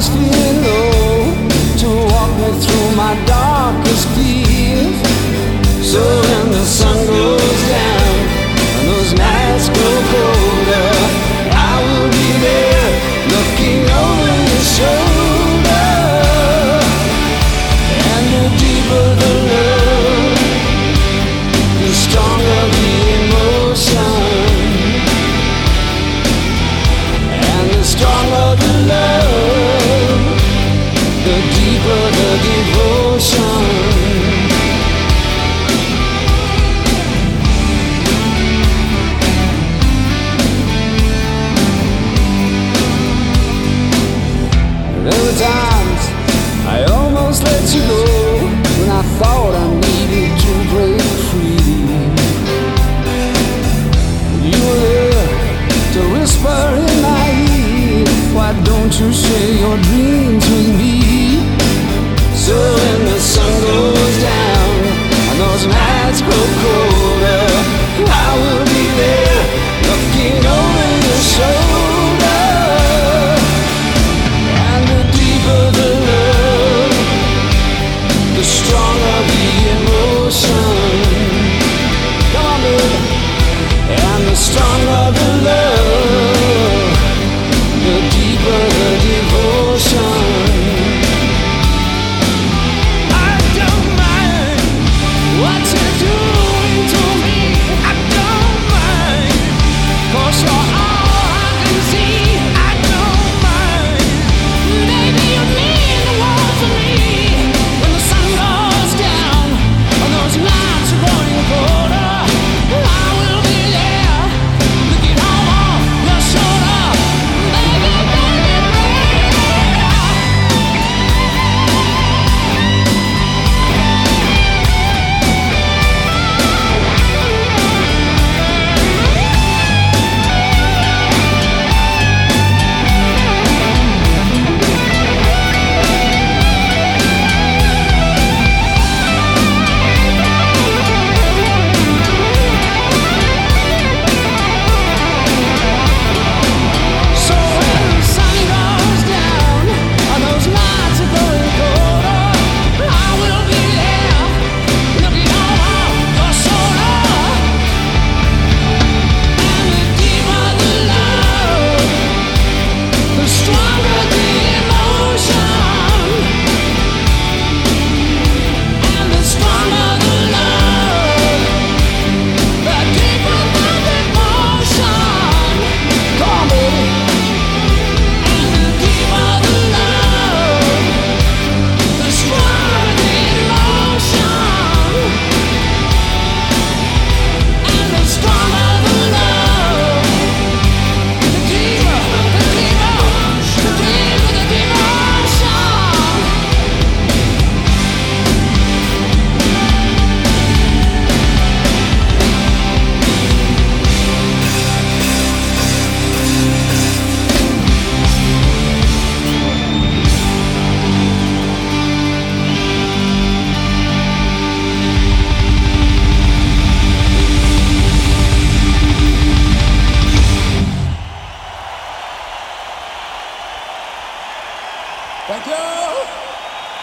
was feeling low, to walk me through my darkest fears. So when the sun goes down and those nights grow colder, I will be there looking over your shoulder. And the deeper the love, the stronger the emotion. And the stronger the love, the deeper the devotion. There were times I almost let you go when I thought I needed to break free. You were there to whisper in my ear, why don't you share your dreams with me? So when the sun goes down and those nights grow cold,